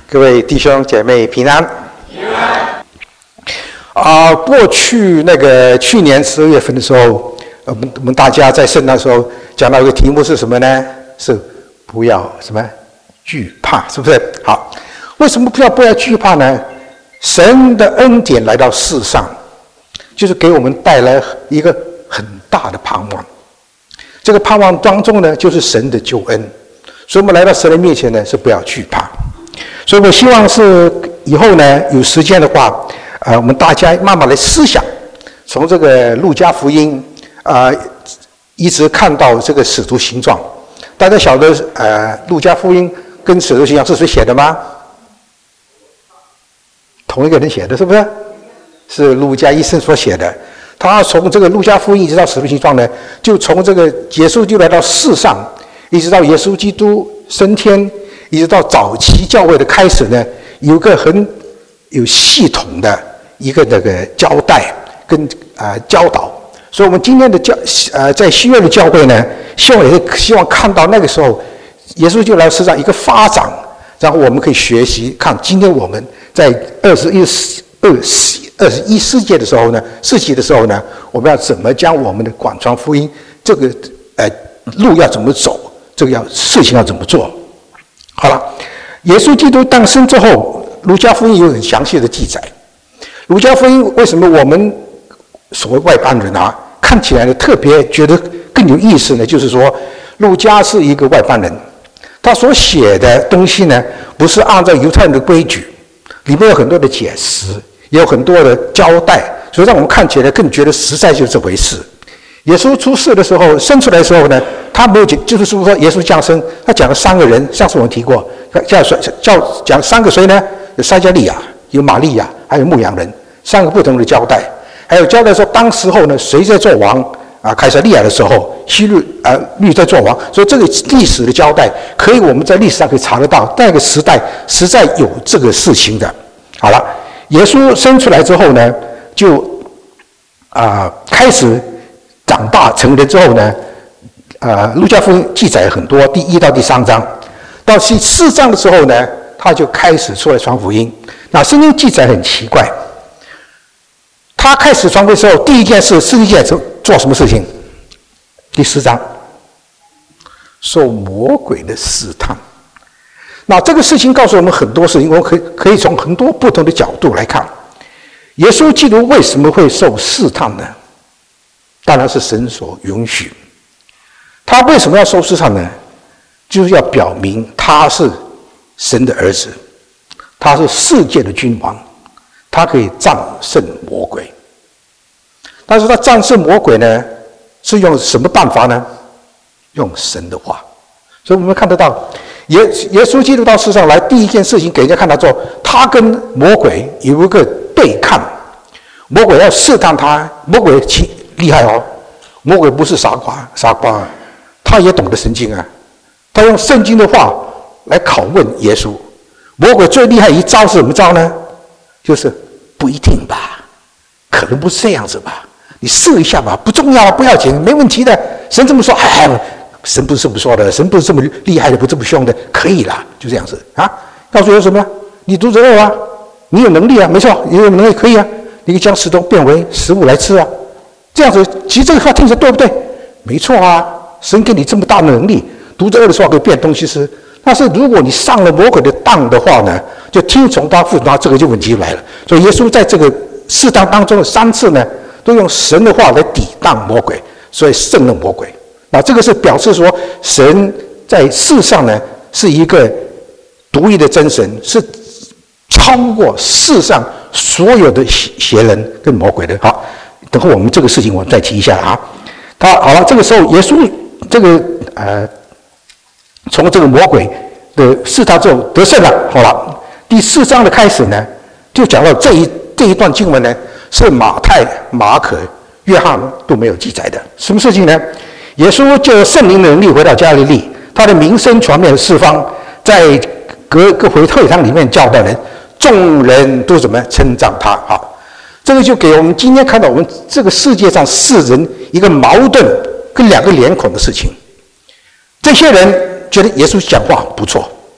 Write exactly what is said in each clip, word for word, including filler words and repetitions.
各位弟兄姐妹平安。平安。啊，过去那个去年十二月份的时候，我们我们大家在圣诞的时候讲到一个题目是什么呢？是不要什么惧怕，是不是？好，为什么不要不要惧怕呢？神的恩典来到世上，就是给我们带来一个很大的盼望。这个盼望当中呢，就是神的救恩。所以我们来到神的面前呢，是不要惧怕。所以我希望是以后呢，有时间的话，呃，我们大家慢慢来思想，从这个路加福音啊、呃，一直看到这个使徒行传。大家晓得，呃，路加福音跟使徒行传是谁写的吗？同一个人写的，是不是？是路加医生所写的。他从这个路加福音一直到使徒行传呢，就从这个耶稣就来到世上，一直到耶稣基督升天，一直到早期教会的开始呢，有个很有系统的一个这个交代跟啊、呃、教导。所以我们今天的教呃在新约的教会呢，希望也是希望看到那个时候耶稣就来世上一个发展，然后我们可以学习看今天我们在二十一二十二十一世纪的时候呢，世纪的时候呢，我们要怎么将我们的广传福音这个呃路要怎么走，这个要事情要怎么做。好了，耶稣基督诞生之后，路加福音有很详细的记载。路加福音为什么我们所谓外邦人啊，看起来呢特别觉得更有意思呢？就是说，路加是一个外邦人，他所写的东西呢，不是按照犹太人的规矩，里面有很多的解释，也有很多的交代，所以让我们看起来更觉得实在就是这回事。耶稣出世的时候，生出来的时候呢，他没有讲，就是说耶稣降生，他讲了三个人，上次我们提过，叫叫讲三个谁呢？有撒迦利亚，有玛利亚，还有牧羊人，三个不同的交代。还有交代说，当时候呢，谁在做王啊？凯撒利亚的时候，希律啊律在做王，所以这个历史的交代，可以我们在历史上可以查得到，那个时代实在有这个事情的。好了，耶稣生出来之后呢，就啊、呃、开始。长大成人之后呢，呃，路加福音记载很多，第一到第三章，到第四章的时候呢，他就开始出来传福音。那圣经记载很奇怪，他开始传福音的时候，第一件事，圣经记载做什么事情？第四章，受魔鬼的试探。那这个事情告诉我们很多事情，我们可以可以从很多不同的角度来看，耶稣基督为什么会受试探呢？当然是神所允许。他为什么要受试探呢？就是要表明他是神的儿子，他是世界的君王，他可以战胜魔鬼。但是他战胜魔鬼呢，是用什么办法呢？用神的话。所以我们看得到，耶耶稣基督到世上来，第一件事情给人家看到之后，他跟魔鬼有一个对抗。魔鬼要试探他，魔鬼其厉害哦，魔鬼不是傻瓜，傻瓜，他也懂得圣经啊。他用圣经的话来拷问耶稣。魔鬼最厉害一招是什么招呢？就是不一定吧，可能不是这样子吧，你试一下吧，不重要啊，不要紧，没问题的。神这么说，哎，神不是这么说的，神不是这么厉害的，不这么凶的，可以啦，就这样子啊。告诉有什么？你肚子饿啊，你有能力啊，没错，你有能力可以啊，你可以将石头变为食物来吃啊。这样子，其实这个话听着对不对？没错啊，神给你这么大的能力，肚子饿的时候可以变东西吃。但是如果你上了魔鬼的当的话呢，就听从他、服从他，这个就问题来了。所以耶稣在这个试探当中的三次呢，都用神的话来抵挡魔鬼，所以胜了魔鬼。那这个是表示说，神在世上呢是一个独一的真神，是超过世上所有的邪人跟魔鬼的。好。等会我们这个事情我们再提一下啊。他好了，这个时候耶稣这个呃，从这个魔鬼的试探之后得胜了。好了，第四章的开始呢，就讲到这一这一段经文呢，是马太、马可、约翰都没有记载的。什么事情呢？耶稣就圣灵的能力回到加利利，他的名声传遍四方，在各各回会堂里面教导人，众人都怎么称赞他。好。这个就给我们今天看到我们这个世界上世人一个矛盾跟两个脸孔的事情。这些人觉得耶稣讲话不错，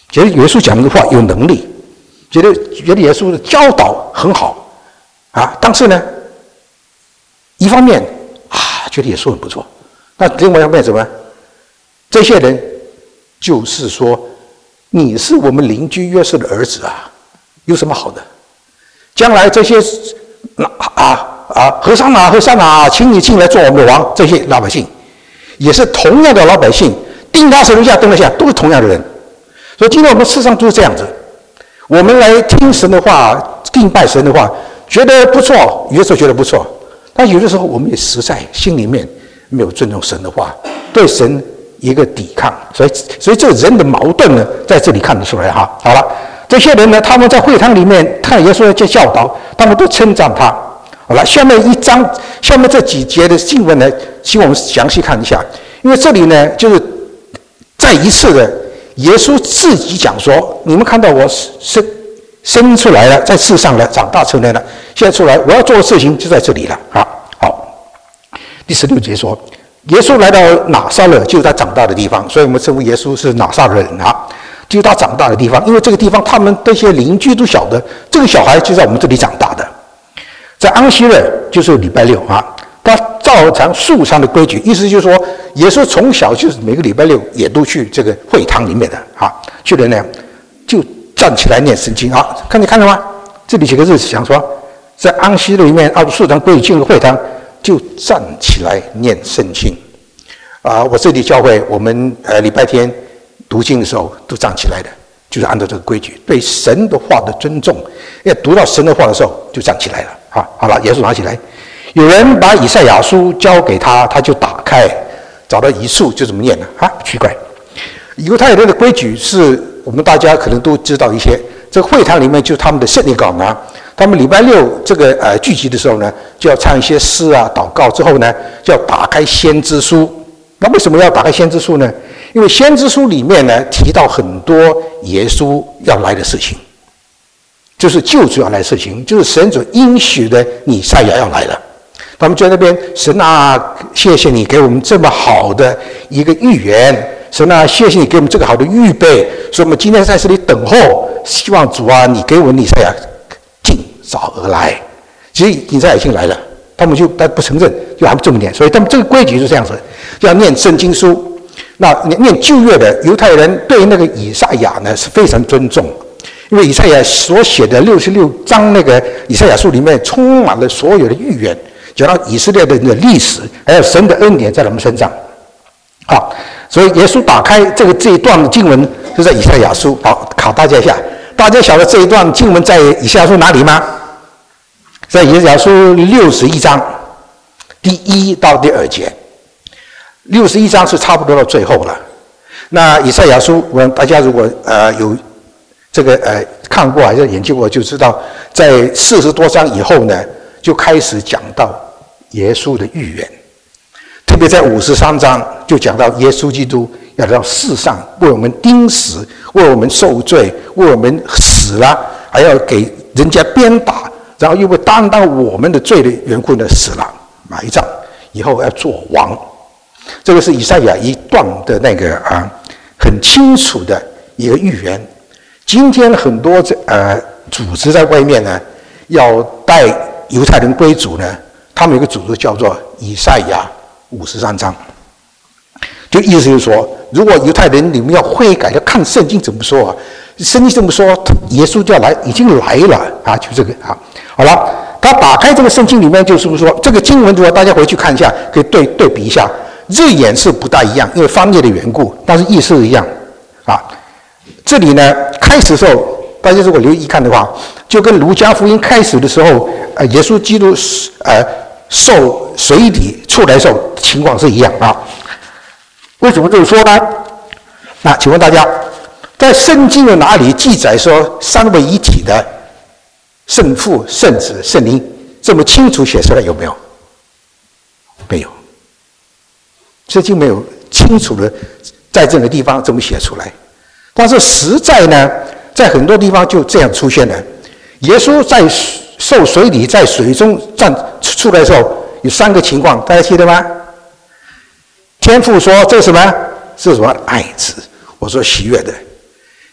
觉得耶稣讲的话有能力，觉得觉得耶稣的教导很好啊。但是呢，一方面啊觉得耶稣很不错，那另外一方面什么？这些人就是说，你是我们邻居约瑟的儿子啊，有什么好的？将来这些啊啊和尚啊和尚啊，请你进来做我们的王，这些老百姓也是同样的老百姓，钉他十字架钉得下，都是同样的人。所以今天我们世上都是这样子，我们来听神的话，敬拜神的话，觉得不错，有的时候觉得不错，但有的时候我们也实在心里面没有尊重神的话，对神一个抵抗，所以所以这个人的矛盾呢，在这里看得出来哈。好了，这些人呢，他们在会堂里面看耶稣在教导，他们都称赞他。好了，下面一章，下面这几节的经文呢，请我们详细看一下，因为这里呢，就是再一次的。耶稣自己讲说：“你们看到我生生出来了，在世上了，长大成人了，现在出来，我要做的事情就在这里了。”啊，好。第十六节说，耶稣来到拿撒勒，就是他长大的地方，所以我们称呼耶稣是拿撒勒人啊，就是他长大的地方。因为这个地方，他们这些邻居都晓得，这个小孩就在我们这里长大的。在安息日，就是礼拜六啊。他照常素常的规矩，意思就是说，耶稣从小就是每个礼拜六也都去这个会堂里面的啊，去了呢，就站起来念圣经啊。看你看到吗？这里几个日子讲说，在安息日里面按照素常规矩进入会堂，就站起来念圣经啊。我这里教会我们呃礼拜天读经的时候都站起来的，就是按照这个规矩，对神的话的尊重。要读到神的话的时候就站起来了啊。好了，耶稣拿起来。有人把以赛亚书交给他，他就打开，找到一处就这么念了啊，奇怪。犹太人的规矩是我们大家可能都知道一些，这个会堂里面就是他们的圣礼岗啊，他们礼拜六这个呃聚集的时候呢，就要唱一些诗啊，祷告之后呢，就要打开先知书。那为什么要打开先知书呢？因为先知书里面呢提到很多耶稣要来的事情，就是救主要来的事情，就是神所应许的弥赛亚要来了。他们就在那边，神啊，谢谢你给我们这么好的一个预言，神啊，谢谢你给我们这个好的预备，所以我们今天在这里等候，希望主啊，你给我们弥赛亚尽早而来。其实弥赛亚已经来了，他们就但不承认，就还不这么念，所以他们这个规矩是这样子，要念圣经书。那念旧约的犹太人对那个以赛亚呢是非常尊重，因为以赛亚所写的六十六章那个以赛亚书里面充满了所有的预言。讲到以色列的历史，还有神的恩典在他们身上，好，所以耶稣打开这个这一段的经文，就在以赛亚书。好，考大家一下，大家晓得这一段经文在以赛亚书哪里吗？在以赛亚书六十一章第一到第二节，六十一章是差不多到最后了。那以赛亚书，我们大家如果呃有这个呃看过还是研究过，就知道在四十多章以后呢，就开始讲到耶稣的预言，特别在五十三章就讲到耶稣基督要到世上为我们钉死，为我们受罪，为我们死了，还要给人家鞭打，然后又会担当我们的罪的缘故呢死了，埋葬，以后要做王。这个是以赛亚一段的那个啊很清楚的一个预言。今天很多这呃组织在外面呢，要带犹太人归主呢，他们有一个组织叫做以赛亚五十三章，就意思就是说，如果犹太人你们要悔改，要看圣经怎么说啊？圣经这么说，耶稣就要来，已经来了啊，就这个啊。好了，他打开这个圣经里面，就是说这个经文，如果大家回去看一下，可以对对比一下，字眼是不大一样，因为翻译的缘故，但是意思一样啊。这里呢，开始的时候，大家如果留意看的话，就跟路加福音开始的时候，呃，耶稣基督呃受水礼出来的时候情况是一样啊。为什么这么说呢？那请问大家，在圣经的哪里记载说三位一体的圣父、圣子、圣灵这么清楚写出来？有没有？没有，圣经没有清楚的在这个地方这么写出来。但是实在呢，在很多地方就这样出现了。耶稣在受水礼，在水中站出来的时候，有三个情况，大家记得吗？天父说：“这是什么？是什么爱子？”我说：“喜悦的。”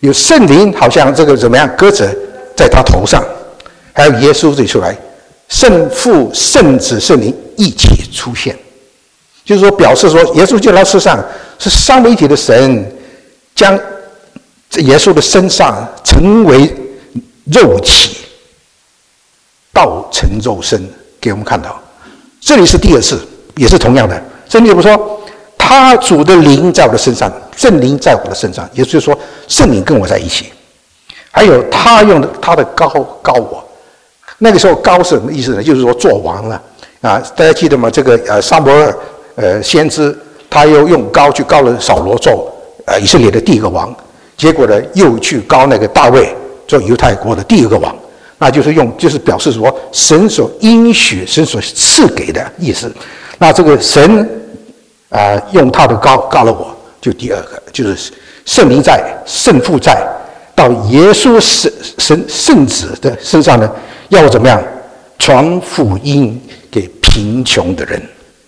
有圣灵好像这个怎么样鸽子在他头上，还有耶稣这里出来，圣父、圣子、圣灵一起出现，就是说表示说耶稣就来世上是三位一体的神，将耶稣的身上成为肉体，道成肉身给我们看到。这里是第二次，也是同样的。圣经不说他主的灵在我的身上，圣灵在我的身上，也就是说圣灵跟我在一起。还有他用的他的膏膏我，那个时候膏是什么意思呢？就是说做王了啊！大家记得吗？这个呃撒母耳呃先知，他又用膏去膏了扫罗做呃以色列的第一个王，结果呢又去膏那个大卫做犹太国的第一个王，那就是用就是表示说神所应许、神所赐给的意思。那这个神啊、呃、用他的膏膏了我，就第二个就是圣灵在，圣父在。到耶稣圣神圣子的身上呢，要怎么样传福音给贫穷的人？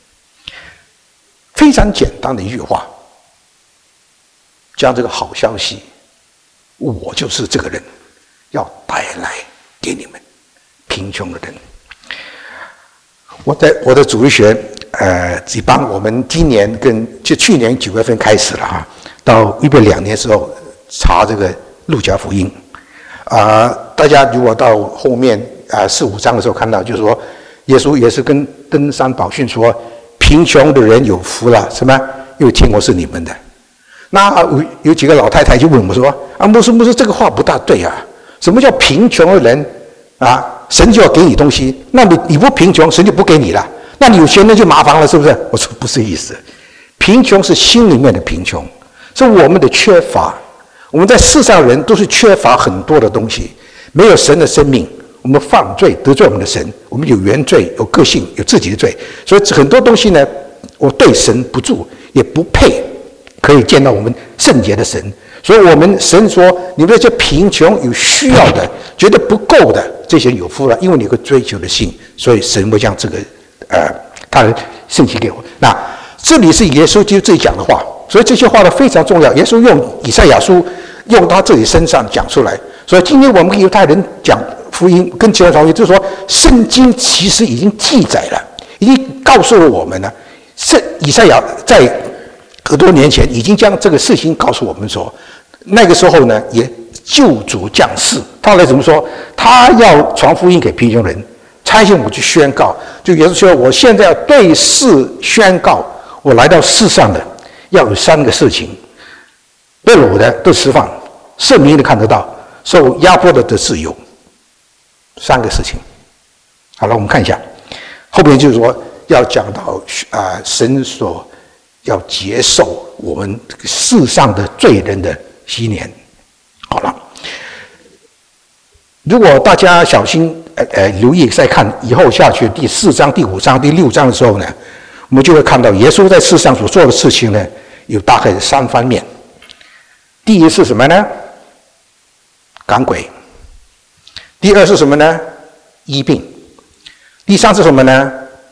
非常简单的一句话，将这个好消息，我就是这个人，要带来给你们贫穷的人。我在我的主日学，呃，只帮我们今年跟就去年九月份开始了哈，到预备两年之后查这个。路加福音，啊、呃，大家如果到后面啊、呃、四五章的时候看到，就是说耶稣也是跟登山宝训说，贫穷的人有福了，什么？因为天国是你们的。那有有几个老太太就问我说：“啊，牧师，牧师，这个话不大对啊！什么叫贫穷的人啊？神就要给你东西，那你你不贫穷，神就不给你了。那你有钱人就麻烦了，是不是？”我说不是意思，贫穷是心里面的贫穷，是我们的缺乏。我们在世上人都是缺乏很多的东西，没有神的生命，我们犯罪得罪我们的神，我们有原罪，有个性，有自己的罪，所以很多东西呢，我对神不住，也不配可以见到我们圣洁的神。所以我们神说，你们这些贫穷有需要的，觉得不够的，这些有福了，因为你有个追求的心，所以神会将这个呃他的圣经给我。那这里是耶稣基督自己讲的话。所以这些话呢非常重要，耶稣用以赛亚书用他自己身上讲出来。所以今天我们跟犹太人讲福音，跟其他传福音，就是说圣经其实已经记载了，已经告诉了我们了。是以赛亚在很多年前已经将这个事情告诉我们说，那个时候呢也救主降世，他来怎么说？他要传福音给贫穷人，差遣我去宣告。就耶稣说，我现在要对世宣告，我来到世上的。要有三个事情：被掳的都释放，圣明的看得到，受压迫的得自由。三个事情。好了，我们看一下后面，就是说要讲到啊、呃，神所要接受我们世上的罪人的禧年。好了，如果大家小心呃呃留意再看以后下去第四章、第五章、第六章的时候呢，我们就会看到耶稣在世上所做的事情呢，有大概三方面。第一是什么呢？赶鬼。第二是什么呢？医病。第三是什么呢？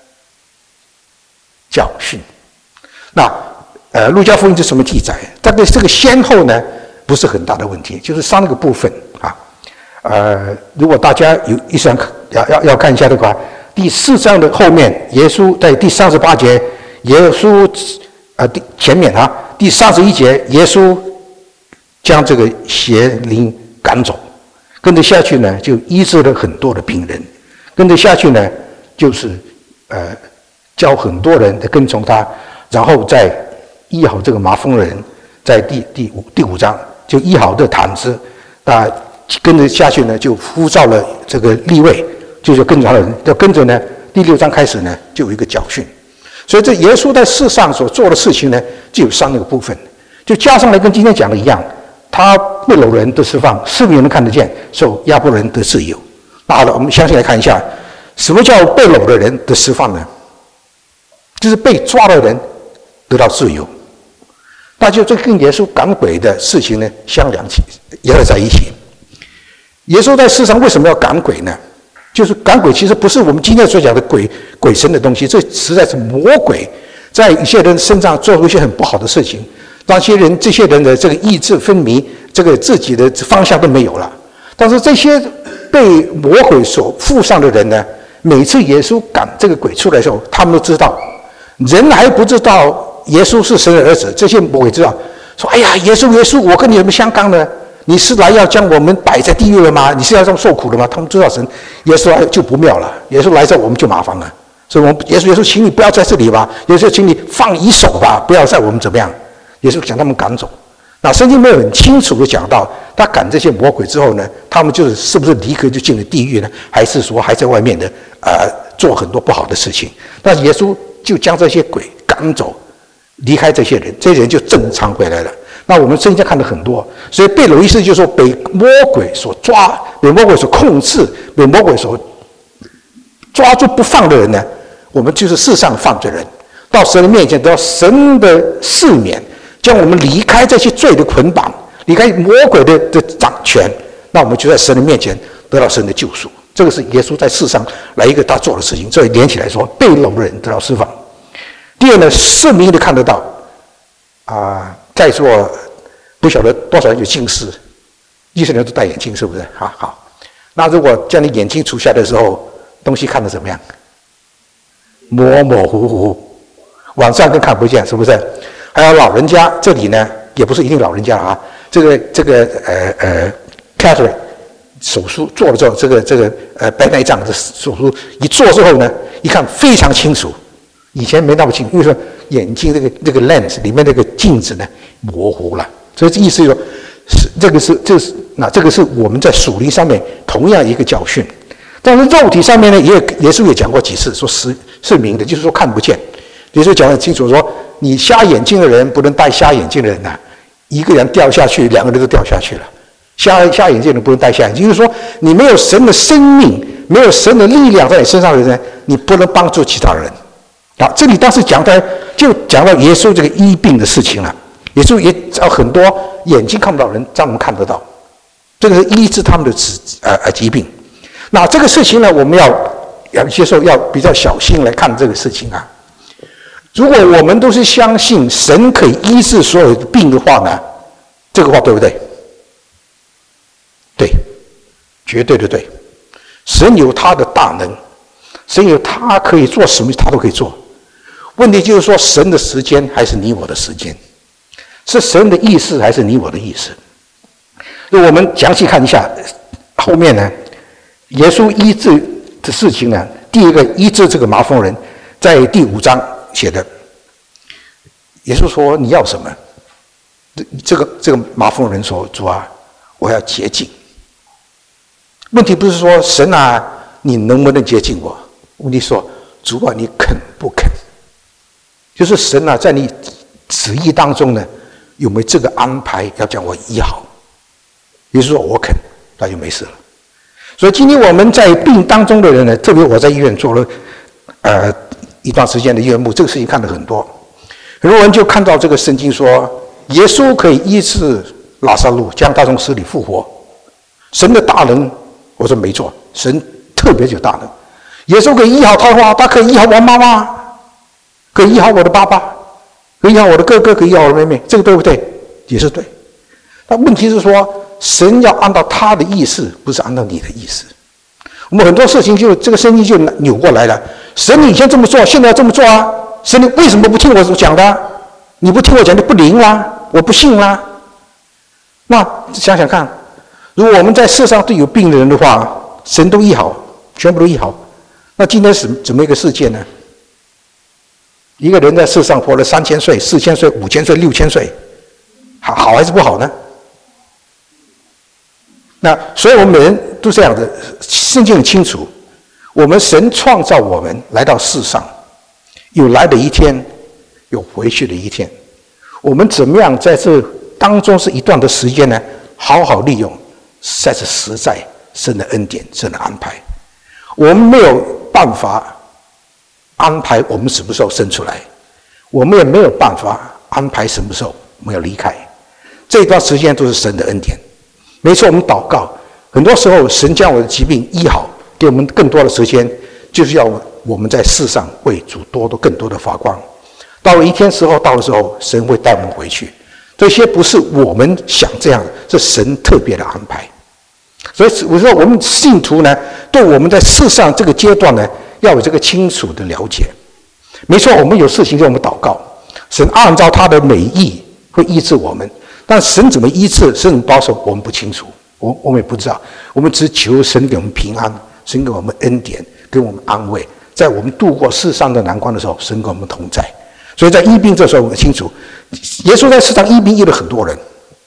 教训。那呃，路加福音是什么记载？大概这个先后呢，不是很大的问题，就是三个部分啊。呃，如果大家有一想要要要看一下的话。第四章的后面，耶稣在第三十八节，耶稣呃第前面啊，第三十一节，耶稣将这个邪灵赶走，跟着下去呢，就医治了很多的病人，跟着下去呢，就是呃教很多人的跟从他，然后再医好这个麻风人，在第第五第五章就医好这毯子，那跟着下去呢，就呼召了这个利未。就是跟着他的人，要跟着呢。第六章开始呢，就有一个教训。所以这耶稣在世上所做的事情呢，就有三个部分，就加上来跟今天讲的一样。他被掳人得释放，四面人看得见，受压迫人得自由。那好了，我们详细来看一下，什么叫被掳的人得释放呢？就是被抓的人得到自由。那就这跟耶稣赶鬼的事情呢相连起，联合在一起。耶稣在世上为什么要赶鬼呢？就是赶鬼其实不是我们今天所讲的鬼鬼神的东西，这实在是魔鬼在一些人身上做出一些很不好的事情。 让些人这些人的这个意志分迷，这个自己的方向都没有了。但是这些被魔鬼所附上的人呢，每次耶稣赶这个鬼出来的时候，他们都知道，人还不知道耶稣是神的儿子，这些魔鬼知道，说：“哎呀，耶稣，耶稣，我跟你有什么相干呢？你是来要将我们摆在地狱了吗？你是要这样受苦的吗？”他们知道神耶稣来就不妙了，耶稣来这我们就麻烦了。所以我们耶稣耶稣，请你不要在这里吧，耶稣请你放一手吧，不要在我们怎么样。耶稣将他们赶走。那圣经没有很清楚的讲到，他赶这些魔鬼之后呢，他们就是是不是立刻就进了地狱呢？还是说还在外面的呃做很多不好的事情？那耶稣就将这些鬼赶走，离开这些人，这些人就正常回来了。那我们圣经看了很多，所以贝鲁意思就是说，被魔鬼所抓、被魔鬼所控制、被魔鬼所抓住不放的人呢，我们就是世上犯罪人，到神的面前得到神的赦免，将我们离开这些罪的捆绑，离开魔鬼的的掌权，那我们就在神的面前得到神的救赎。这个是耶稣在世上来一个他做的事情，所以连起来说，被掳的人得到释放。第二呢，是明的看得到啊、呃，在座不晓得多少人有近视，医生人都戴眼镜，是不是？好好，那如果叫你眼睛除下的时候，东西看得怎么样？模模糊糊，晚上更看不见，是不是？还有老人家，这里呢也不是一定老人家啊，这个这个呃呃 Catherine 手术做了之后，这个这个呃白内障的手术一做之后呢，一看非常清楚，以前没那么清楚，因为说眼睛这个这个 lens 里面那个镜子呢模糊了，所以这意思就是说，是这个是这是那这个是我们在属灵上面同样一个教训。但是肉体上面呢，也耶稣也讲过几次，说是是明的，就是说看不见。耶稣讲得很清楚，说你瞎眼睛的人不能戴瞎眼镜的人呐、啊，一个人掉下去，两个人都掉下去了。瞎瞎眼镜的人不能戴瞎眼镜，就是说你没有神的生命，没有神的力量在你身上的人，你不能帮助其他人。啊，这里当时讲的就讲到耶稣这个医病的事情了。耶稣也找很多眼睛看不到人，让我们看得到，这个是医治他们的疾呃呃疾病。那这个事情呢，我们要要接受，要比较小心来看这个事情啊。如果我们都是相信神可以医治所有的病的话呢，这个话对不对？对，绝对的对。神有他的大能，神有他可以做什么，他都可以做。问题就是说，神的时间还是你我的时间，是神的意思还是你我的意思？那我们详细看一下后面呢，耶稣医治的事情呢，第一个医治这个麻风人，在第五章写的。耶稣说：“你要什么？”这个这个麻风人说：“主啊，我要洁净。”问题不是说神啊，你能不能洁净我？问题说主啊，你肯不肯？就是神啊，在你旨意当中呢，有没有这个安排要将我医好？耶稣说：“我肯。”那就没事了。所以今天我们在病当中的人呢，特别我在医院做了呃一段时间的院牧，这个事情看得很多。很多人就看到这个圣经说，耶稣可以医治拉撒路，将他从死里复活。神的大能，我说没错，神特别有大能。耶稣可以医好他的话，他可以医好我妈妈，可以医好我的爸爸，可以医好我的哥哥，可以医好我的妹妹，这个对不对？也是对。但问题是说，神要按照他的意思，不是按照你的意思。我们很多事情就这个圣经就扭过来了。神你以前这么做，现在要这么做啊？神你为什么不听我讲的？你不听我讲就不灵啦，我不信啦。那想想看，如果我们在世上都有病的人的话，神都医好，全部都医好，那今天是怎么一个世界呢？一个人在世上活了三千岁、四千岁、五千岁、六千岁，好好还是不好呢？那所以我们每人都这样的，圣经很清楚，我们神创造我们来到世上，有来的一天，有回去的一天。我们怎么样在这当中是一段的时间呢？好好利用，才是实在神的恩典、神的安排。我们没有办法安排我们什么时候生出来，我们也没有办法安排什么时候我们要离开。这段时间都是神的恩典。没错，我们祷告，很多时候神将我的疾病医好，给我们更多的时间，就是要我们在世上为主多多更多的发光。到了一天时候到的时候，神会带我们回去。 这些不是我们想这样的，是神特别的安排。所以我说，我们信徒呢，对我们在世上这个阶段呢，要有这个清楚的了解。没错，我们有事情跟我们祷告，神按照他的美意会医治我们，但神怎么医治，神怎么保守，我们不清楚，我我们也不知道。我们只求神给我们平安，神给我们恩典，给我们安慰，在我们度过世上的难关的时候，神跟我们同在。所以在医病这时候，我们清楚，耶稣在世上医病医了很多人。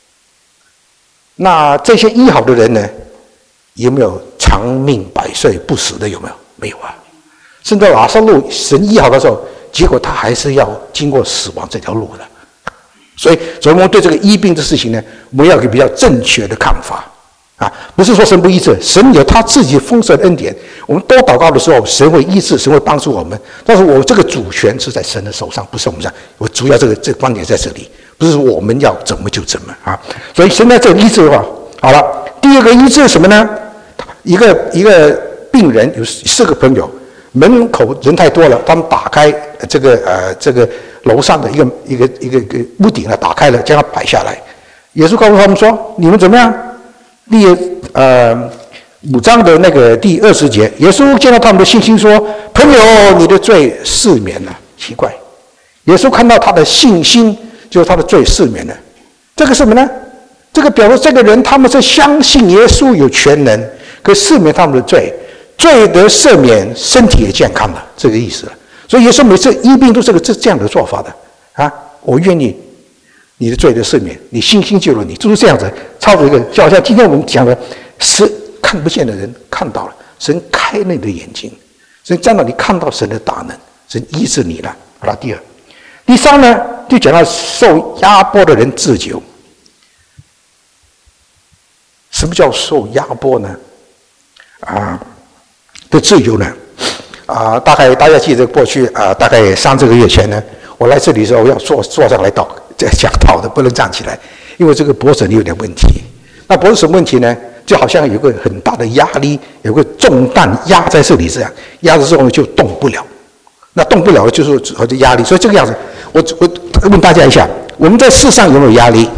那这些医好的人呢，有没有长命百岁不死的？有没有？没有啊。甚至拉撒路神医好的时候，结果他还是要经过死亡这条路的。所以，所以我们对这个医病的事情呢，我们要有一个比较正确的看法啊，不是说神不医治，神有他自己丰盛的恩典。我们多祷告的时候，神会医治，神会帮助我们。但是我这个主权是在神的手上，不是我们上。我主要这个这个观点在这里，不是我们要怎么就怎么啊。所以现在这个医治的话，好了，第二个医治是什么呢？一个一个病人有四个朋友。门口人太多了，他们打开这个呃这个楼上的一个一个一个一个屋顶呢，打开了，将它摆下来。耶稣告诉他们说：“你们怎么样？”第呃五章的那个第二十节，耶稣见到他们的信心说：“朋友，你的罪赦免了。”奇怪，耶稣看到他的信心，就是他的罪赦免了。这个什么呢？这个表示这个人他们是相信耶稣有全能，可以赦免他们的罪。罪得赦免，身体也健康了，这个意思了。所以耶稣每次医病都是个这这样的做法的啊！我愿意你的罪得赦免，你信心救了你，就是这样子。操着一个，就好像今天我们讲的，是看不见的人看到了，神开了你的眼睛，神让到你看到神的大能，神医治你了。好了，第二、第三呢，就讲到受压迫的人自救。什么叫受压迫呢？啊？的自由呢？啊、呃，大概大家记得过去啊、呃，大概三四个月前呢，我来这里的时候要坐坐上来祷讲道的，不能站起来，因为这个脖子有点问题。那脖子什么问题呢？就好像有个很大的压力，有个重担压在这里这样，压着之后呢就动不了。那动不了就是和这压力，所以这个样子，我我问大家一下，我们在世上有没有压力？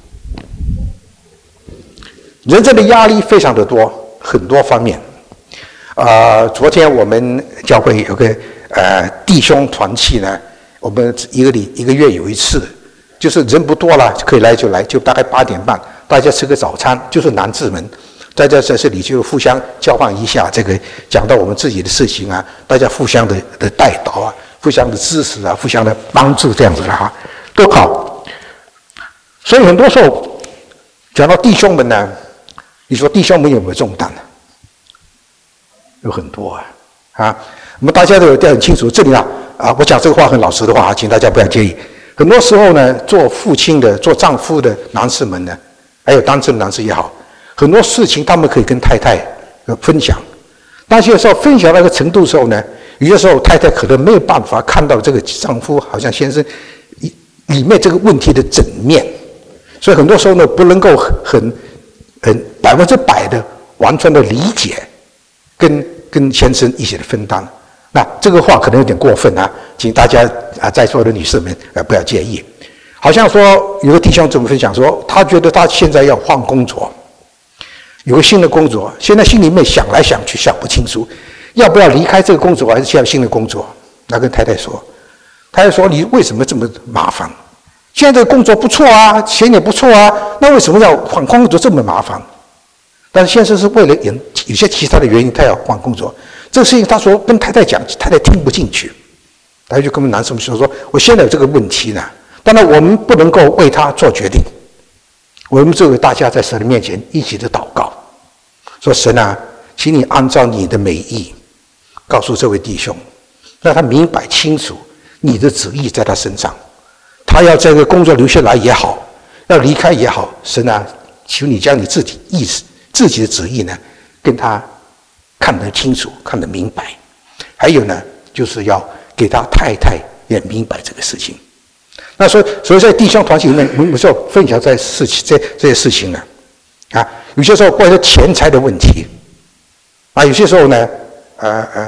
人生的压力非常的多，很多方面。啊、呃，昨天我们教会有个呃弟兄团契呢，我们一个礼一个月有一次，就是人不多了，可以来就来，就大概八点半，大家吃个早餐，就是男子们，大家在这里就互相交换一下这个，讲到我们自己的事情啊，大家互相的的带导啊，互相的支持啊，互相的帮助这样子的哈，都好。所以很多时候讲到弟兄们呢，你说弟兄们有没有重担呢？有很多啊，啊，我们大家都有很清楚。这里啊，啊，我讲这个话很老实的话，请大家不要介意。很多时候呢，做父亲的、做丈夫的男士们呢，还有单身的男士也好，很多事情他们可以跟太太分享，但是有时候分享到一个程度的时候呢，有些时候太太可能没有办法看到这个丈夫好像先生里面这个问题的整面，所以很多时候呢，不能够很很百分之百的完全的理解。跟跟先生一起的分担，那这个话可能有点过分啊，请大家啊在座的女士们呃不要介意。好像说有个弟兄这么分享说，他觉得他现在要换工作，有个新的工作，现在心里面想来想去想不清楚，要不要离开这个工作，还是下新的工作？那跟太太说，太太说你为什么这么麻烦？现在这个工作不错啊，钱也不错啊，那为什么要换工作这么麻烦？但是先生是为了有有些其他的原因，他要换工作。这个事情他说跟太太讲，太太听不进去，他就跟我们男生说说，我现在有这个问题呢，当然我们不能够为他做决定，我们作为大家在神的面前一起的祷告，说神啊，请你按照你的美意，告诉这位弟兄，让他明白清楚你的旨意在他身上，他要这个工作留下来也好，要离开也好，神啊，求你将你自己意思。自己的旨意呢，跟他看得清楚，看得明白。还有呢，就是要给他太太也明白这个事情。那所以，所以在弟兄团体里面，我们有时候分享在事情这这些事情呢，啊，有些时候关于钱财的问题，啊，有些时候呢，呃呃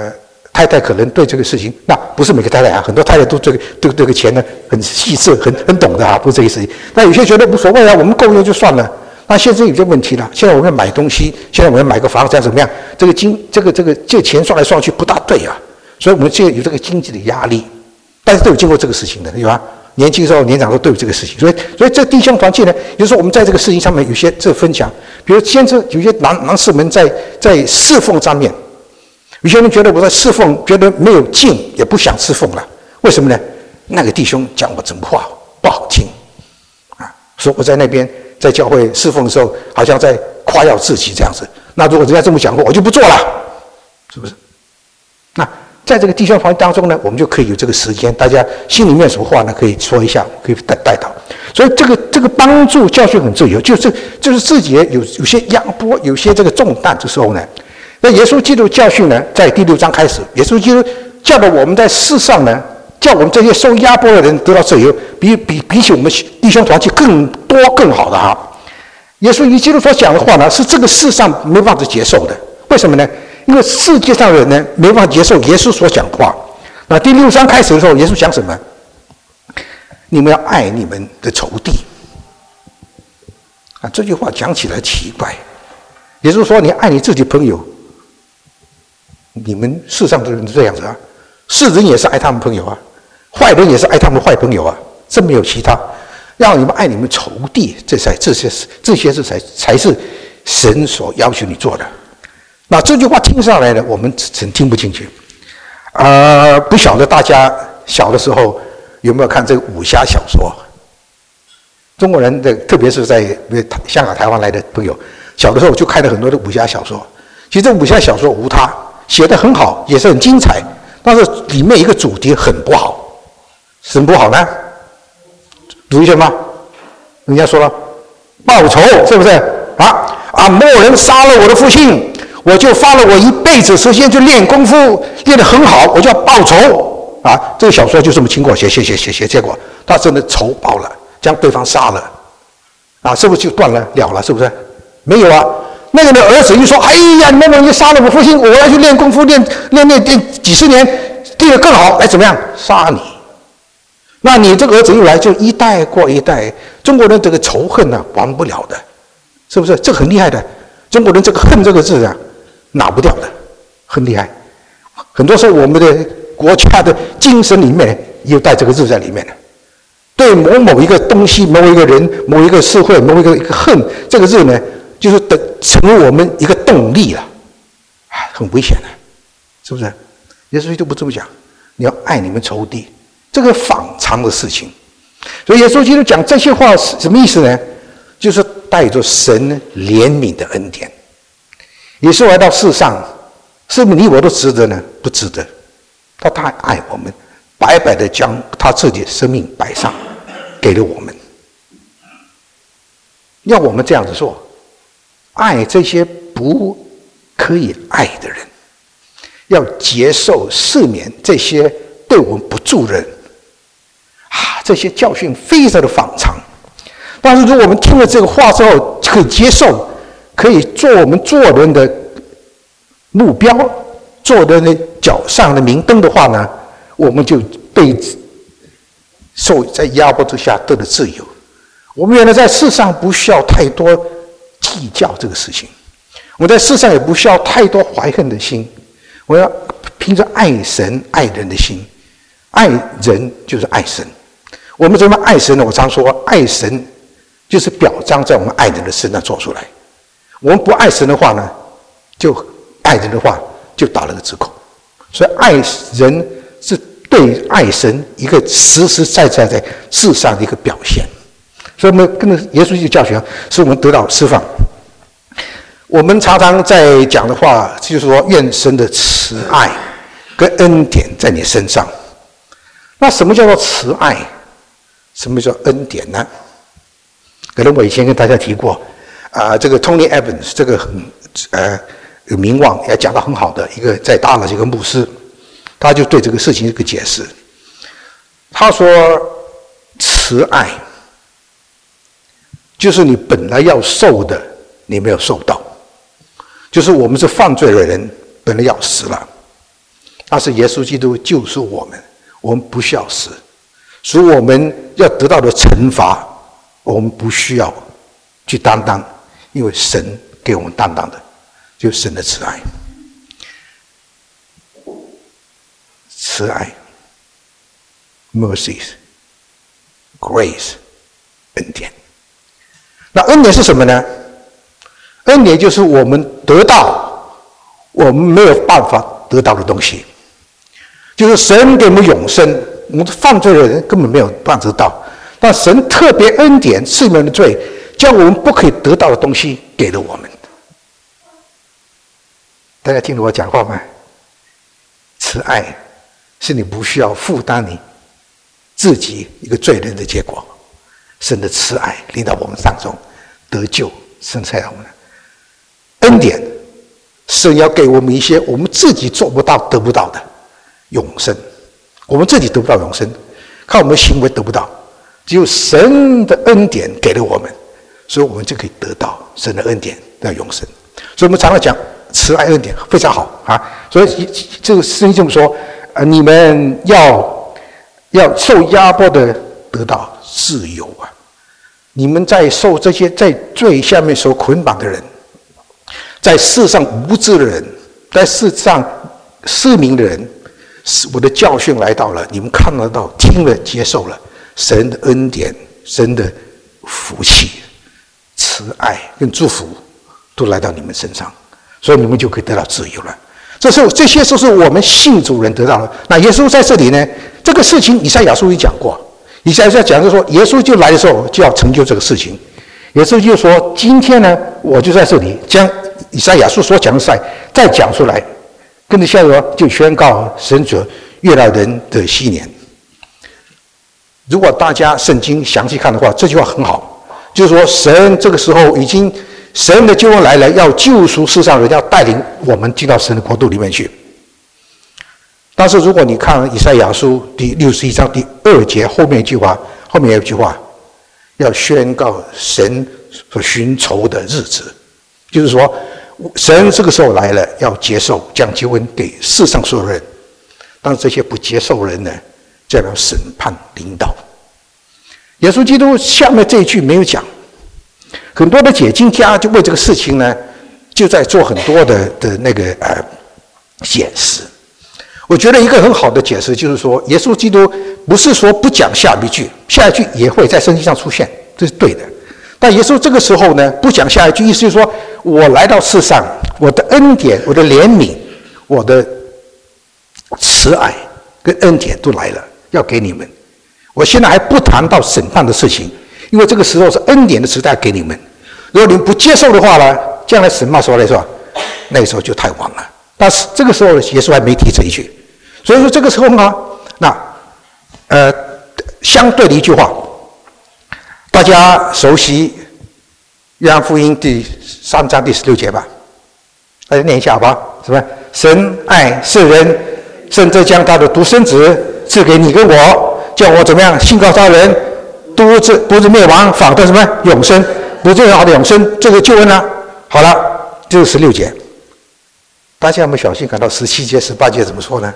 太太可能对这个事情，那不是每个太太啊，很多太太都这个对这个钱呢很细致、很很懂的啊，不是这个事情。那有些觉得无所谓啊，我们够用就算了。那现在有些问题了，现在我们要买东西，现在我们要买个房子，怎么样？这个经这个这个这钱算来算去不大对啊，所以我们现在有这个经济的压力，但是都有经过这个事情的，对吧？年轻时候、年长都都有这个事情，所以所以这弟兄团契呢，有时候我们在这个事情上面有些这分享，比如先是有些男男士们在在侍奉上面。有些人觉得我在侍奉，觉得没有劲，也不想侍奉了。为什么呢？那个弟兄讲我怎么话不好听啊？说我在那边在教会侍奉的时候，好像在夸耀自己这样子。那如果人家这么讲过，我就不做了，是不是？那在这个弟兄团当中呢，我们就可以有这个时间，大家心里面什么话呢，可以说一下，可以带带到。所以这个这个帮助教训很自由，就是就是自己有有些压迫，有些这个重担的时候呢。那耶稣基督教训呢，在第六章开始，耶稣基督教导我们在世上呢，叫我们这些受压迫的人得到自由，比比比起我们弟兄团契更多更好的哈。耶稣基督所讲的话呢，是这个世上没办法接受的。为什么呢？因为世界上的人呢，没办法接受耶稣所讲的话。那第六章开始的时候，耶稣讲什么？你们要爱你们的仇敌。啊，这句话讲起来奇怪。耶稣说：“你爱你自己朋友。”你们世上的人是这样子啊，世人也是爱他们朋友啊，坏人也是爱他们坏朋友啊，这没有其他。让你们爱你们仇敌，这才这些这些是才才是神所要求你做的。那这句话听上来呢，我们真听不进去。呃，不晓得大家小的时候有没有看这个武侠小说？中国人的，特别是在香港、台湾来的朋友，小的时候就看了很多的武侠小说。其实这武侠小说无他。写得很好，也是很精彩，但是里面一个主题很不好，什么不好呢？读一下吗？人家说了，报仇是不是啊？啊，某人杀了我的父亲，我就花了我一辈子时间去练功夫，练得很好，我就要报仇啊！这个小说就这么经过写写写写写，结果他真的仇报了，将对方杀了，啊，是不是就断了了了？是不是？没有啊。那个的儿子就说：“哎呀，某某人杀了我父亲，我要去练功夫，练练练练几十年，练得更好，来怎么样杀你？”那你这个儿子又来，就一代过一代，中国人这个仇恨呢、啊，完不了的，是不是？这很厉害的，中国人这个恨这个字啊，拿不掉的，很厉害。很多时候我们的国家的精神里面也有带这个字在里面的。对某某一个东西、某一个人、某一个社会、某一个一个恨这个字呢。就是的，成为我们一个动力了，啊，很危险的，是不是？耶稣基督不这么讲，你要爱你们仇敌，这个反常的事情。所以耶稣基督讲这些话是什么意思呢？就是带着神怜悯的恩典。耶稣来到世上，是不是你我都值得呢？不值得，他太爱我们，白白的将他自己的生命摆上，给了我们。要我们这样子做。爱这些不可以爱的人，要接受赦免这些对我们不助人啊，这些教训非常的反常。但是如果我们听了这个话之后，可以接受，可以做我们做人的目标，做人的脚上的明灯的话呢，我们就被受在压迫之下得了自由。我们原来在世上不需要太多计较这个事情，我在世上也不需要太多怀恨的心，我要凭着爱神爱人的心，爱人就是爱神。我们怎么爱神呢？我常说，爱神就是表彰在我们爱人的身上做出来。我们不爱神的话呢，就爱人的话就打了个折扣。所以爱人是对爱神一个实实在在在世上的一个表现。所以我们跟着耶稣基督教训，使我们得到释放。我们常常在讲的话，就是说愿神的慈爱跟恩典在你身上。那什么叫做慈爱？什么叫恩典呢？可能我以前跟大家提过，啊、呃，这个 Tony Evans 这个很呃有名望，也讲得很好的一个在大陆这个牧师，他就对这个事情一个解释。他说，慈爱就是你本来要受的，你没有受到，就是我们是犯罪的人，本来要死了， 但是耶稣基督救赎我们，我们不需要死，所以我们要得到的惩罚，我们不需要去担当，因为神给我们担当的，就是神的慈爱。慈爱 mercies grace 恩典。那恩典是什么呢？恩典就是我们得到我们没有办法得到的东西，就是神给我们永生，我们犯罪的人根本没有办法得到，但神特别恩典赦免的罪，将我们不可以得到的东西给了我们。大家听懂我讲话吗？慈爱是你不需要负担你自己一个罪人的结果，神的慈爱临到我们当中，得救，神赐我们恩典，神要给我们一些我们自己做不到得不到的永生，我们自己得不到永生，靠我们的行为得不到，只有神的恩典给了我们，所以我们就可以得到神的恩典的永生。所以我们常常讲慈爱恩典非常好啊，所以这个圣经这么说，呃，你们要要受压迫的得到自由啊！你们在受这些在罪下面受捆绑的人，在世上无知的人，在世上失明的人，我的教训来到了，你们看得到、听了、接受了神的恩典、神的福气、慈爱跟祝福，都来到你们身上，所以你们就可以得到自由了。这是这些都是我们信主人得到的。那耶稣在这里呢？这个事情以赛亚书已讲过，以赛亚书讲的说，耶稣就来的时候就要成就这个事情。耶稣就说：“今天呢，我就在这里将以赛亚书所讲的赛再讲出来，跟着下来就宣告神所悦纳人的禧年。”如果大家圣经详细看的话，这句话很好，就是说神这个时候已经。神的救恩来了，要救赎世上人，要带领我们进到神的国度里面去。但是如果你看以赛亚书第六十一章第二节后面一句话，后面有一句话，要宣告神所寻求的日子，就是说神这个时候来了，要接受将救恩给世上所有人，但是这些不接受人呢，将要审判临到。耶稣基督下面这一句没有讲。很多的解经家就为这个事情呢，就在做很多的的那个呃解释。我觉得一个很好的解释就是说，耶稣基督不是说不讲下一句，下一句也会在圣经上出现，这是对的。但耶稣这个时候呢，不讲下一句，意思就是说我来到世上，我的恩典、我的怜悯、我的慈爱跟恩典都来了，要给你们。我现在还不谈到审判的事情，因为这个时候是恩典的时代给你们。如果你们不接受的话呢，将来审判时候来说，那个时候就太晚了。但是这个时候耶稣还没提这一句，所以说这个时候呢，那呃相对的一句话，大家熟悉约翰福音第三章第十六节吧？大家念一下好吧？什么？神爱世人，甚至将他的独生子赐给你跟我，叫我怎么样信靠他人，不至不至灭亡，反得什么永生？不最好的永生，这个救恩呢？好了，就是十六节。大家有没有小心看到十七节、十八节怎么说呢？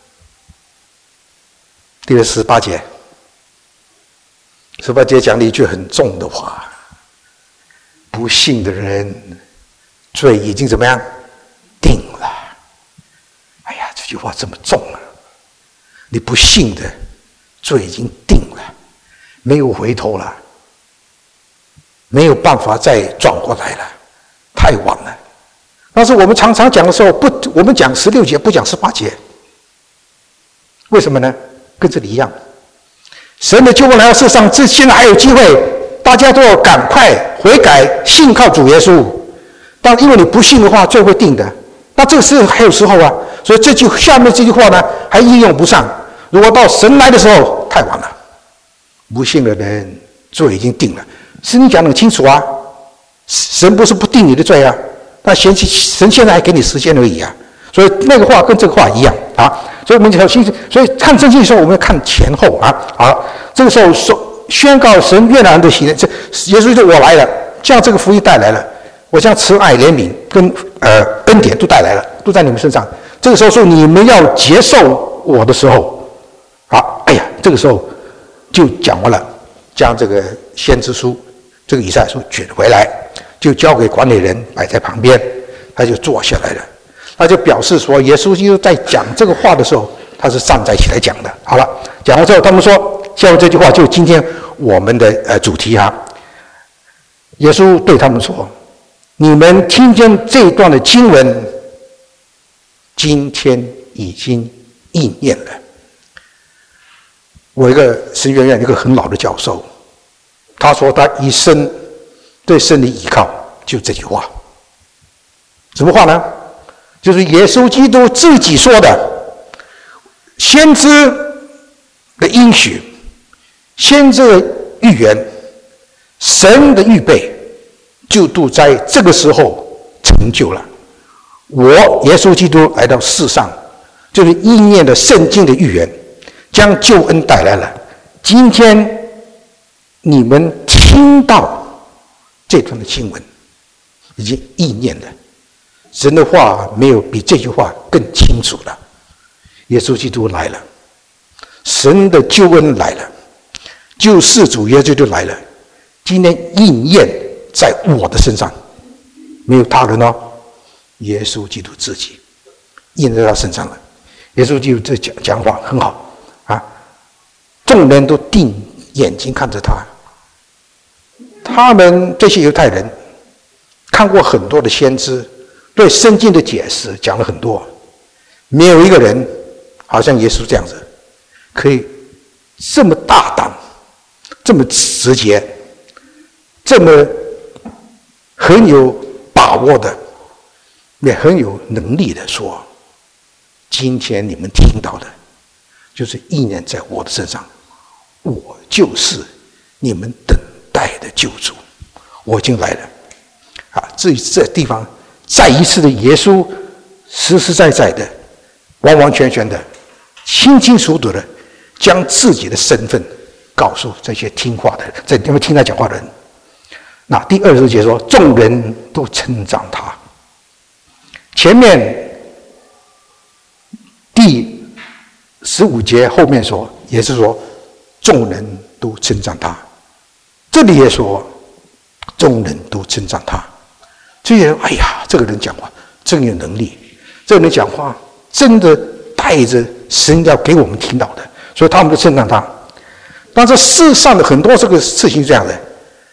第十八节，十八节讲了一句很重的话：不信的人，罪已经怎么样定了。哎呀，这句话这么重啊！你不信的，罪已经定了，没有回头了。没有办法再转过来了，太晚了。但是我们常常讲的时候，不，我们讲十六节，不讲十八节，为什么呢？跟这里一样，神的救恩来到世上，这现在还有机会，大家都要赶快悔改，信靠主耶稣。但因为你不信的话，罪会定的。那这个时候还有时候啊，所以这句下面这句话呢，还应用不上。如果到神来的时候，太晚了。不信的人，罪已经定了。圣经讲得很清楚啊，神不是不定你的罪啊，但神神现在还给你时间而已啊，所以那个话跟这个话一样啊，所以我们要清楚，所以看圣经的时候，我们要看前后啊。好，这个时候说宣告神悦纳人的禧年，这耶稣说我来了，将这个福音带来了，我将慈爱、怜悯跟呃恩典都带来了，都在你们身上。 这个时候说你们要接受我的时候，啊，哎呀，这个时候就讲完了，将这个先知书，这个以赛亚书卷回来，就交给管理人摆在旁边，他就坐下来了。他就表示说，耶稣基督在讲这个话的时候，他是站在起来讲的。好了，讲完之后，他们说，下面这句话就今天我们的呃主题哈。耶稣对他们说：“你们听见这一段的经文，今天已经应验了。”我一个神学院一个很老的教授，他说他一生对神的依靠就这句话。什么话呢？就是耶稣基督自己说的，先知的应许，先知的预言，神的预备，就都在这个时候成就了。我耶稣基督来到世上，就是应验了圣经的预言，将救恩带来了。今天你们听到这段的经文，已经应验了。神的话没有比这句话更清楚了。耶稣基督来了，神的救恩来了，救世主耶稣就来了。今天应验在我的身上，没有他人哦，耶稣基督自己应验在他身上了。耶稣基督这讲讲话很好啊，众人都定眼睛看着他。他们这些犹太人看过很多的先知，对圣经的解释讲了很多，没有一个人好像耶稣这样子，可以这么大胆，这么直接，这么很有把握的，也很有能力的说，今天你们听到的，就是应验在我的身上，我就是你们等待的救主，我已经来了。啊，至于这地方再一次的耶稣实实在在的完完全全的清清楚楚的将自己的身份告诉这些听话的人，在他们听他讲话的人。那第二十节说，众人都称赞他。前面第十五节后面说也是说众人都称赞他，这里也说众人都称赞他。这些人，哎呀，这个人讲话真有能力，这个人讲话真的带着神要给我们听到的，所以他们就称赞他。但是世上的很多这个事情是这样的，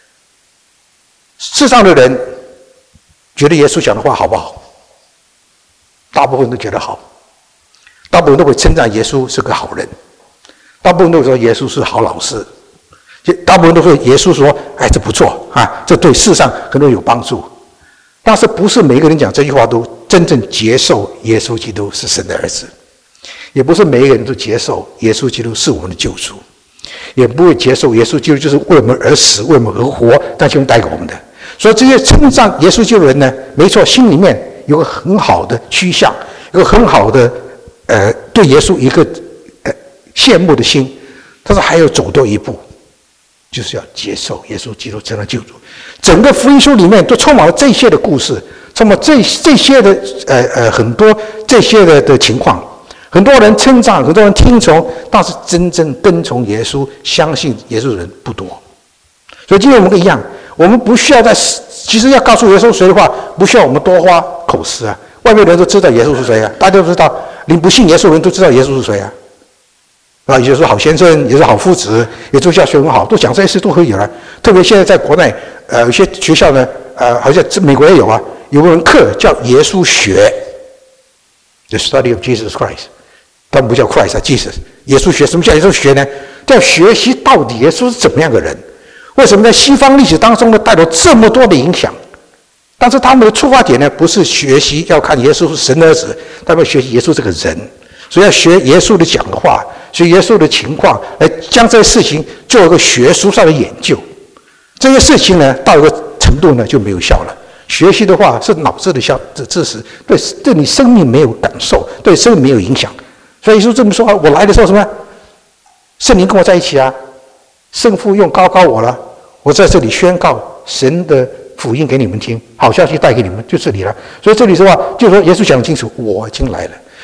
世上的人觉得耶稣讲的话好不好？大部分都觉得好，大部分都会称赞耶稣是个好人，大部分都会说耶稣是好老师，大部分都会耶稣说，哎，这不错啊，这对世上可能有帮助。但是不是每个人讲这句话都真正接受耶稣基督是神的儿子，也不是每一个人都接受耶稣基督是我们的救主，也不会接受耶稣基督就是为我们而死，为我们而活，但就带给我们的。所以这些称赞耶稣基督的人呢，没错，心里面有个很好的趋向，有个很好的呃对耶稣一个呃羡慕的心，但是还要走多一步，就是要接受耶稣基督成了救主。整个福音书里面都充满了这些的故事，充满这这些的呃呃很多这些的的情况。很多人称赞，很多人听从，但是真正跟从耶稣、相信耶稣的人不多。所以今天我们一样，我们不需要在其实要告诉耶稣谁的话，不需要我们多花口实啊。外面人都知道耶稣是谁啊，大家都知道，连不信耶稣的人都知道耶稣是谁啊。啊，也就是好先生，也是好夫子，也就教学很好，都讲这些事都可以了。特别现在在国内，呃，有些学校呢，呃，好像美国也有啊，有门课叫耶稣学 ，The Study of Jesus Christ， 他们不叫 Christ 啊 ，Jesus， 耶稣学。什么叫耶稣学呢？叫学习到底耶稣是怎么样的人？为什么在西方历史当中呢带有这么多的影响？但是他们的出发点呢，不是学习要看耶稣是神的儿子，他们学习耶稣这个人。所以要学耶稣的讲的话，学耶稣的情况，来将这些事情做一个学术上的研究。这些事情呢，到一个程度呢就没有效了。学习的话是脑子的效的知识，对对你生命没有感受，对生命没有影响。所以耶稣这么说啊，我来的时候什么？圣灵跟我在一起啊，圣父用高高我了，我在这里宣告神的福音给你们听，好消息带给你们，就这里了。所以这里的话，就是说耶稣讲得清楚，我已经来了。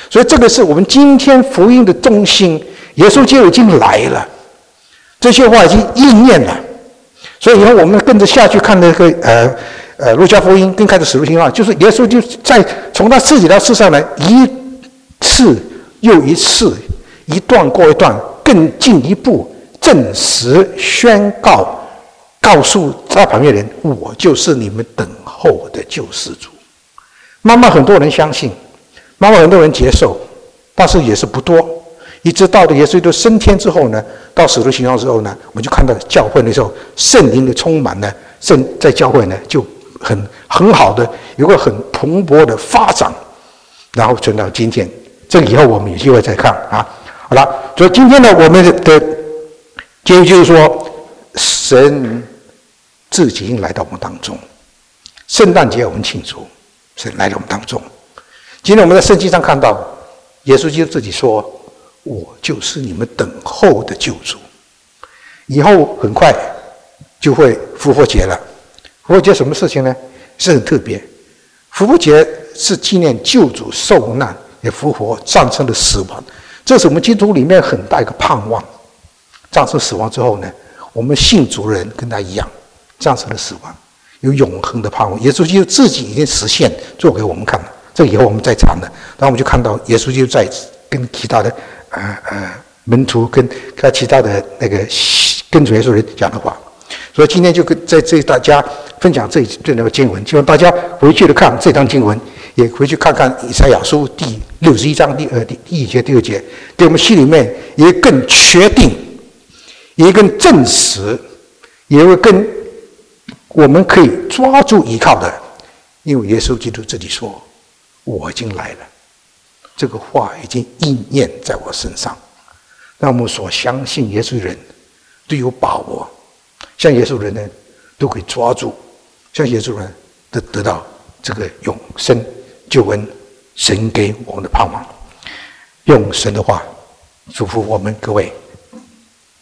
所以这个是我们今天福音的中心，耶稣基督已经来了，这些话已经应验了。所以以后我们跟着下去看那个呃呃路加福音跟开始使徒行传，就是耶稣就在从他自己到世上来一次又一次，一段过一段，更进一步证实宣告，告诉他旁边人，我就是你们等候的救世主。慢慢很多人相信，慢慢很多人接受，但是也是不多。一直到了耶稣基督升天之后呢，到使徒行传之后呢，我们就看到教会的时候，圣灵的充满呢，圣在教会呢就很很好的有个很蓬勃的发展，然后存到今天。这个以后我们有机会再看啊。好了，所以今天呢，我们的结语就是说，神自己已经来到我们当中。圣诞节我们庆祝，神来到我们当中。今天我们在圣经上看到，耶稣基督自己说，我就是你们等候的救主。以后很快就会复活节了。复活节什么事情呢？是很特别。复活节是纪念救主受难也复活，战胜了死亡。这是我们基督徒里面很大一个盼望。战胜死亡之后呢，我们信主的人跟他一样，战胜了死亡，有永恒的盼望。耶稣基督自己已经实现，做给我们看了。这个以后我们再谈了。然后我们就看到耶稣基督在跟其他的呃呃门徒跟跟其他的那个跟主耶稣人讲的话。所以今天就跟在这大家分享这这两个经文，希望大家回去的看这张经文，也回去看看以赛亚书第六十一章第二第一节第二节，对我们心里面也更确定，也更证实，也会更我们可以抓住依靠的，因为耶稣基督自己说：“我已经来了。”这个话已经应验在我身上，让我们所相信耶稣的人都有把握，像耶稣的人呢，都可以抓住，像耶稣的人得得到这个永生救恩，神给我们的盼望。用神的话祝福我们各位。